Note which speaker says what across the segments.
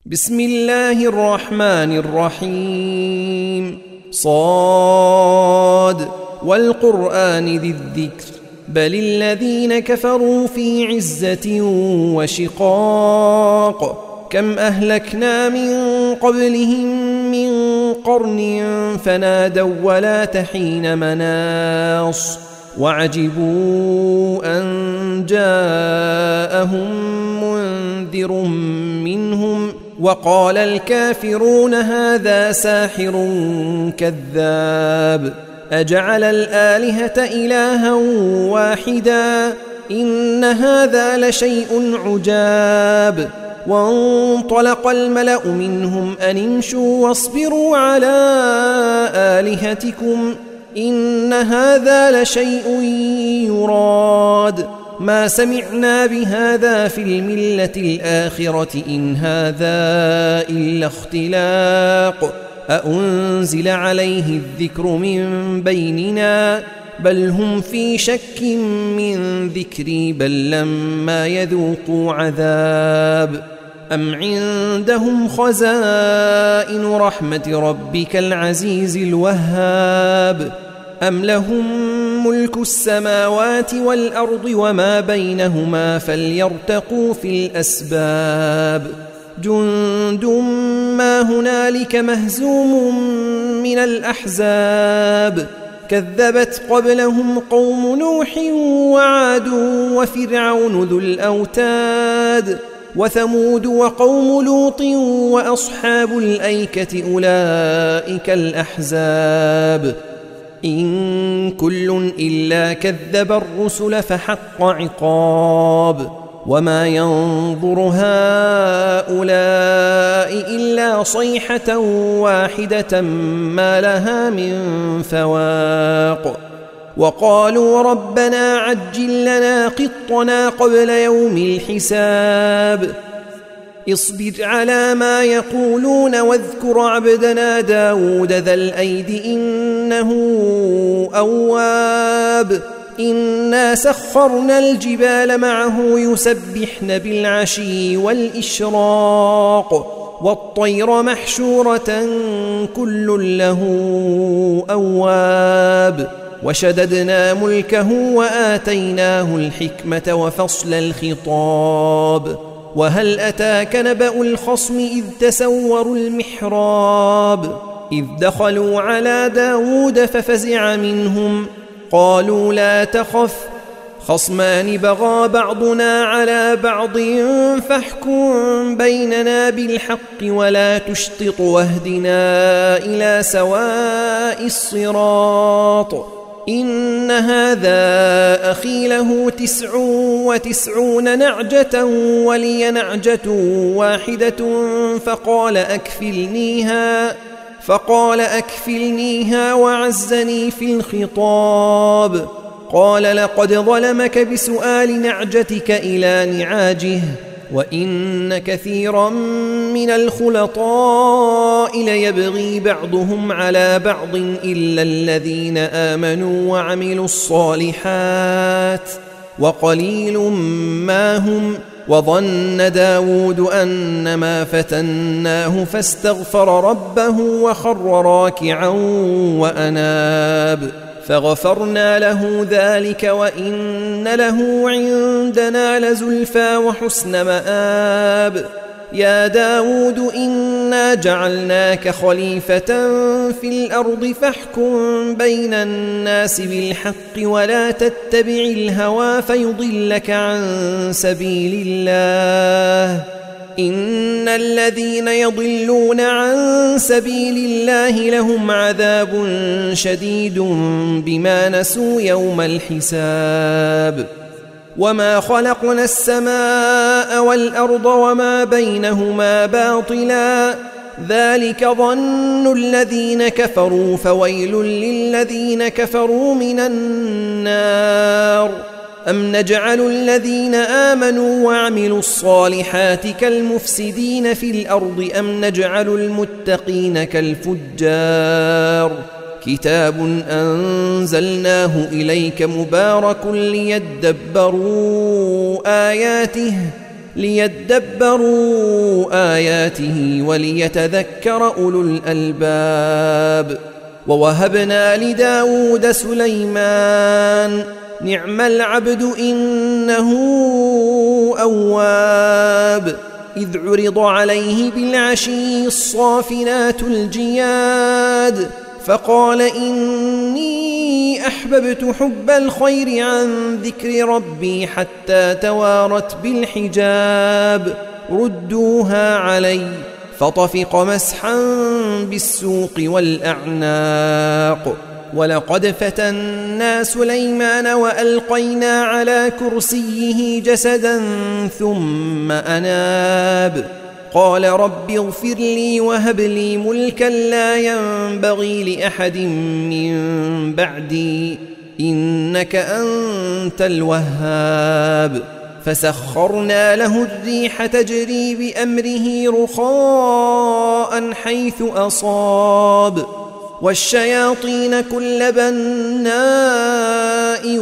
Speaker 1: بسم الله الرحمن الرحيم. صاد والقرآن ذي الذكر بل الذين كفروا في عزة وشقاق كم أهلكنا من قبلهم من قرن فنادوا ولا تحين مناص وعجبوا أن جاءهم منذر منهم وقال الكافرون هذا ساحر كذاب أجعل الآلهة إلها واحدا إن هذا لشيء عجاب وانطلق الملأ منهم أن امشوا واصبروا على آلهتكم إن هذا لشيء يراد ما سمعنا بهذا في الملة الآخرة إن هذا إلا اختلاق أأنزل عليه الذكر من بيننا بل هم في شك من ذكري بل لما يذوقوا عذاب أم عندهم خزائن رحمة ربك العزيز الوهاب أم لهم ملك السماوات والأرض وما بينهما فليرتقوا في الأسباب جند ما هنالك مهزوم من الأحزاب كذبت قبلهم قوم نوح وعاد وفرعون ذو الأوتاد وثمود وقوم لوط وأصحاب الأيكة أولئك الأحزاب إن كل إلا كذب الرسل فحق عقاب وما ينظر هؤلاء إلا صيحة واحدة ما لها من فواق وقالوا ربنا عجل لنا قطنا قبل يوم الحساب اصبر على ما يقولون واذكر عبدنا داود ذا الأيد إنه أواب إنا سخرنا الجبال معه يسبحن بالعشي والإشراق والطير محشورة كل له أواب وشددنا ملكه وآتيناه الحكمة وفصل الخطاب وهل أتاك نبأ الخصم إذ تسوروا المحراب إذ دخلوا على داود ففزع منهم قالوا لا تخف خصمان بغى بعضنا على بعض فاحكم بيننا بالحق ولا تشطط واهدنا إلى سواء الصراط إن هذا أخي له 99 نعجة ولي نعجة واحدة فقال أكفلنيها وعزني في الخطاب قال لقد ظلمك بسؤال نعجتك إلى نعاجه وإن كثيرا من الخلطاء ليبغي بعضهم على بعض إلا الذين آمنوا وعملوا الصالحات وقليل ما هم وظن داود أنما فتناه فاستغفر ربه وخر راكعا وأناب فغفرنا له ذلك وإن له عندنا لزلفى وحسن مآب يا داود إنا جعلناك خليفة في الأرض فاحكم بين الناس بالحق ولا تتبع الهوى فيضلك عن سبيل الله إن الذين يضلون عن سبيل الله لهم عذاب شديد بما نسوا يوم الحساب وما خلقنا السماء والأرض وما بينهما باطلا ذلك ظن الذين كفروا فويل للذين كفروا من النار أم نجعل الذين آمنوا وعملوا الصالحات كالمفسدين في الأرض أم نجعل المتقين كالفجار كتاب أنزلناه إليك مبارك ليدبروا آياته ليدبروا آياته وليتذكر أولو الألباب. ووهبنا لداود سليمان نعم العبد إنه أواب إذ عرض عليه بالعشي الصافنات الجياد فقال إني أحببت حب الخير عن ذكر ربي حتى توارت بالحجاب ردوها علي فطفق مسحا بالسوق والأعناق. ولقد فتنا سليمان وألقينا على كرسيه جسدا ثم أناب قال رب اغفر لي وهب لي ملكا لا ينبغي لأحد من بعدي إنك أنت الوهاب. فسخرنا له الريح تجري بأمره رخاء حيث أصاب والشياطين كل بناء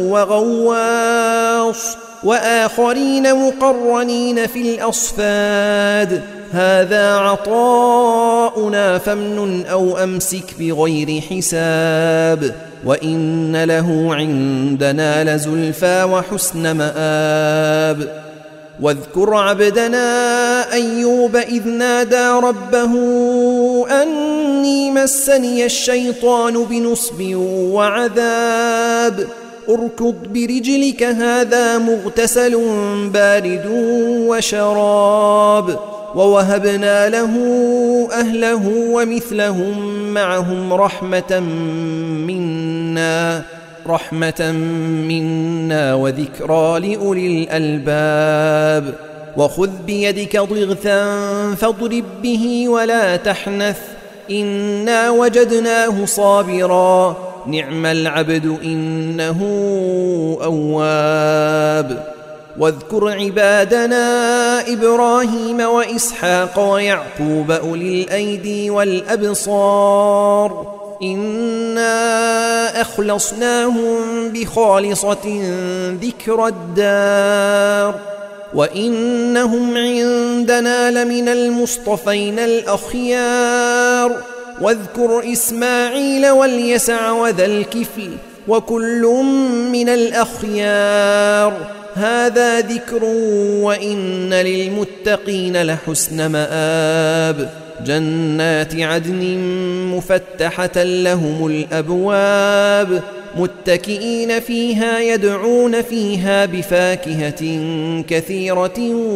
Speaker 1: وغواص وآخرين مقرنين في الأصفاد هذا عطاؤنا فامنن أو أمسك بغير حساب وإن له عندنا لزلفى وحسن مآب. واذكر عبدنا أيوب إذ نادى ربه أني مسني الشيطان بنصب وعذاب اركض برجلك هذا مغتسل بارد وشراب. ووهبنا له أهله ومثلهم معهم رحمة منا وذكرى لأولي الألباب. وخذ بيدك ضغثا فاضرب به ولا تحنث إنا وجدناه صابرا نعم العبد إنه أواب. واذكر عبادنا إبراهيم وإسحاق ويعقوب أولي الأيدي والأبصار إنا أخلصناهم بخالصة ذكر الدار وإنهم عندنا لمن المصطفين الأخيار. واذكر إسماعيل واليسع وذا الكفل وكل من الأخيار هذا ذكر وإن للمتقين لحسن مآب. جنات عدن مفتحة لهم الأبواب متكئين فيها يدعون فيها بفاكهة كثيرة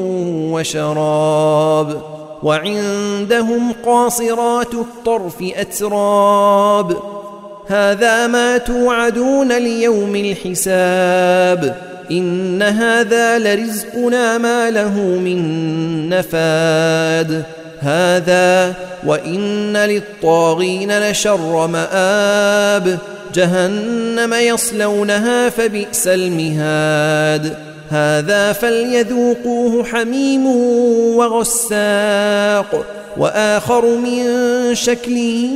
Speaker 1: وشراب. وعندهم قاصرات الطرف أتراب هذا ما توعدون ليوم الحساب إن هذا لرزقنا ما له من نفاد. هذا وإن للطاغين لشر مآب جهنم يصلونها فبئس المهاد. هذا فليذوقوه حميم وغساق وآخر من شكله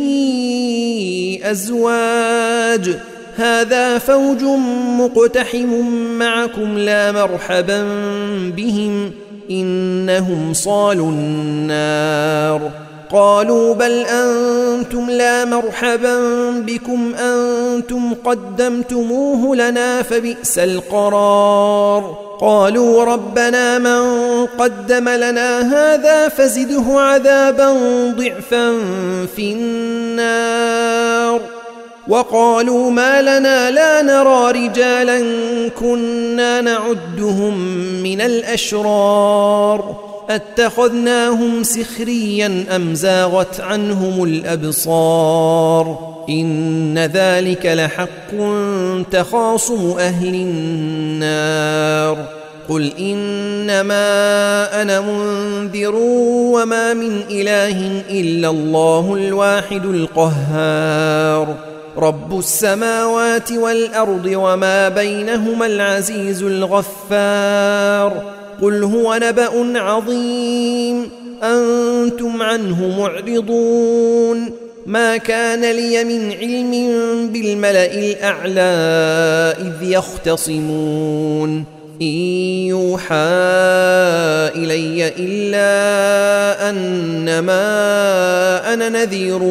Speaker 1: أزواج هذا فوج مقتحم معكم لا مرحبا بهم إنهم صالوا النار. قالوا بل أنتم لا مرحبا بكم أنتم قدمتموه لنا فبئس القرار. قالوا ربنا من قدم لنا هذا فزده عذابا ضعفا في النار. وقالوا ما لنا لا نرى رجالا كنا نعدهم من الأشرار أتخذناهم سخريا أم زاغت عنهم الأبصار إن ذلك لحق تخاصم أهل النار. قل إنما أنا منذر وما من إله إلا الله الواحد القهار رب السماوات والأرض وما بينهما العزيز الغفار. قل هو نبأ عظيم أنتم عنه معرضون. ما كان لي من علم بالملأ الأعلى إذ يختصمون إن يوحى إلي إلا أنما أنا نذير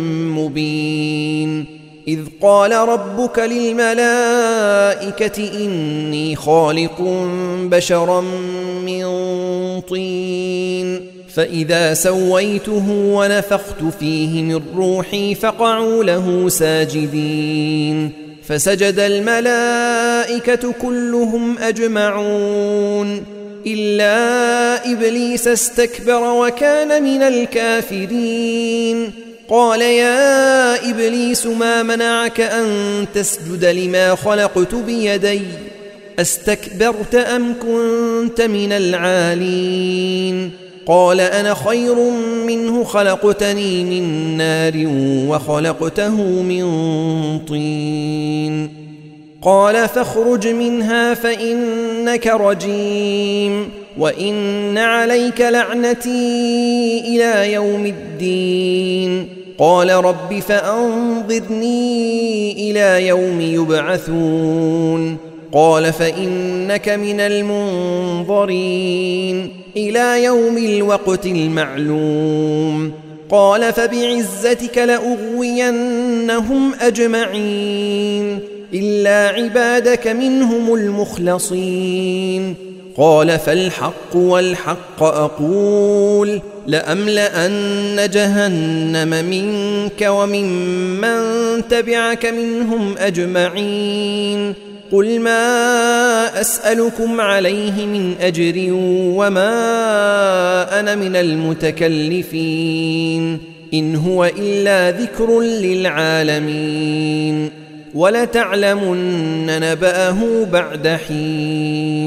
Speaker 1: مبين إذ قال ربك للملائكة إني خالق بشرا من طين فإذا سويته ونفخت فيه من روحي فقعوا له ساجدين فسجد الملائكة كلهم أجمعون إلا إبليس استكبر وكان من الكافرين قال يا إبليس ما منعك أن تسجد لما خلقت بيدي أستكبرت أم كنت من العالين قال أنا خير منه خلقتني من نار وخلقته من طين قال فاخرج منها فإنك رجيم وإن عليك لعنتي إلى يوم الدين قال رب فأنظرني إلى يوم يبعثون قال فإنك من المنظرين إلى يوم الوقت المعلوم قال فبعزتك لأغوينهم أجمعين إلا عبادك منهم المخلصين قال فالحق والحق أقول لأملأن جهنم منك وممن تبعك منهم أجمعين قل ما أسألكم عليه من أجر وما أنا من المتكلفين إن هو إلا ذكر للعالمين ولتعلمن نبأه بعد حين